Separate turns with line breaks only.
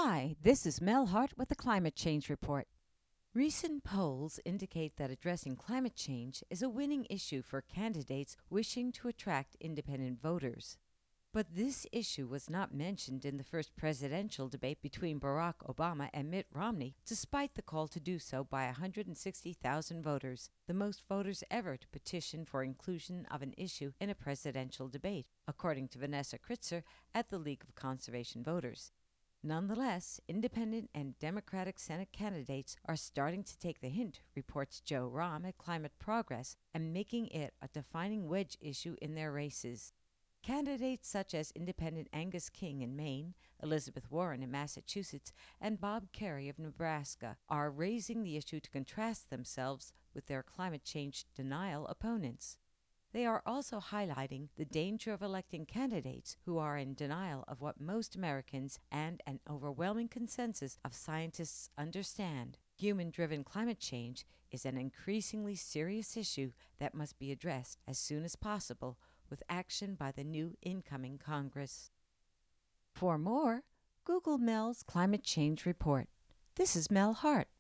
Hi, this is Mel Hart with the Climate Change Report. Recent polls indicate that addressing climate change is a winning issue for candidates wishing to attract independent voters. But this issue was not mentioned in the first presidential debate between Barack Obama and Mitt Romney, despite the call to do so by 160,000 voters, the most voters ever to petition for inclusion of an issue in a presidential debate, according to Vanessa Kritzer at the League of Conservation Voters. Nonetheless, independent and Democratic Senate candidates are starting to take the hint, reports Joe Romm at Climate Progress, and making it a defining wedge issue in their races. Candidates such as Independent Angus King in Maine, Elizabeth Warren in Massachusetts, and Bob Kerrey of Nebraska are raising the issue to contrast themselves with their climate change denial opponents. They are also highlighting the danger of electing candidates who are in denial of what most Americans and an overwhelming consensus of scientists understand. Human-driven climate change is an increasingly serious issue that must be addressed as soon as possible with action by the new incoming Congress. For more, Google Mel's Climate Change Report. This is Mel Hart.